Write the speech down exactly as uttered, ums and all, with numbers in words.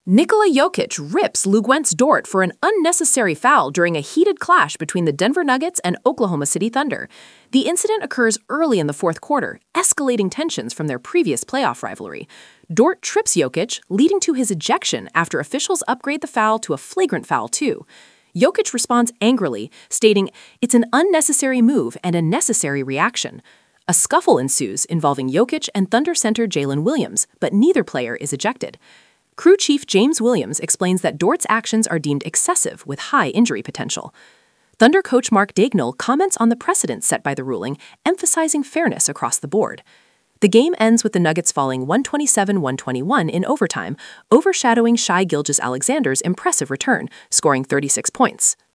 Nikola Jokic rips Luguentz Dort for an unnecessary foul during a heated clash between the Denver Nuggets and Oklahoma City Thunder. The incident occurs early in the fourth quarter, escalating tensions from their previous playoff rivalry. Dort trips Jokic, leading to his ejection after officials upgrade the foul to a flagrant foul too. Jokic responds angrily, stating, "It's an unnecessary move and a necessary reaction." A scuffle ensues involving Jokic and Thunder center Jalen Williams, but neither player is ejected. Crew chief James Williams explains that Dort's actions are deemed excessive with high injury potential. Thunder coach Mark Daigneault comments on the precedent set by the ruling, emphasizing fairness across the board. The game ends with the Nuggets falling one twenty-seven to one twenty-one in overtime, overshadowing Shai Gilgeous-Alexander's impressive return, scoring thirty-six points.